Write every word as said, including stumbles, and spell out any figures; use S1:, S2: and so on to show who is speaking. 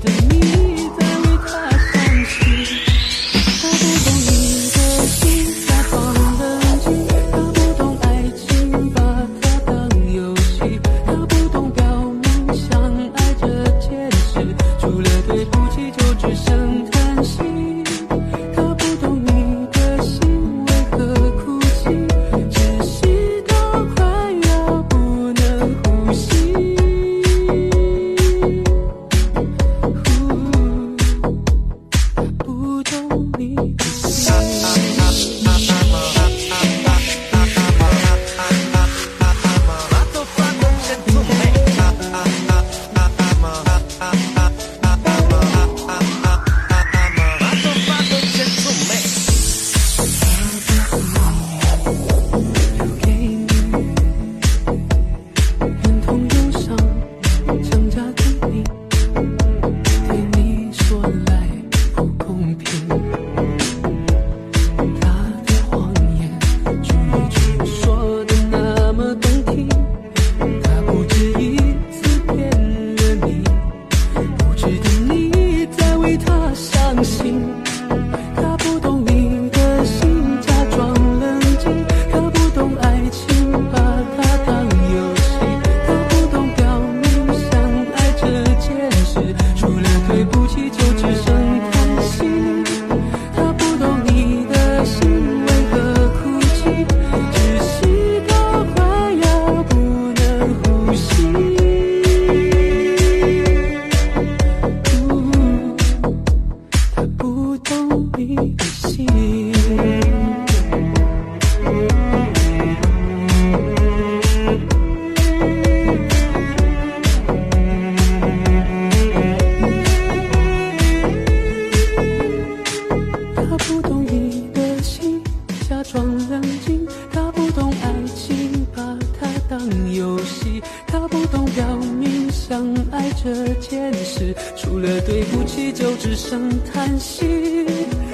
S1: 的你在为他伤心。他不懂你的心，假装冷静，他不懂爱情，把它当游戏，他不懂表明相爱这件事，除了对不起就只剩叹息。他不懂你的心为何哭泣，窒息到快要不能呼吸。不懂你的心。他不懂你的心，假装冷静，他不懂爱情，把它当游戏，他不懂表明相爱这件事，除了对不起就只剩叹息。他不懂你的心为何哭泣，窒息到快要不能呼吸。不懂你的心。他不懂你的心，假装冷静，他不懂爱情，把它当游戏，他不懂表明相爱这件事，除了对不起就只剩叹息。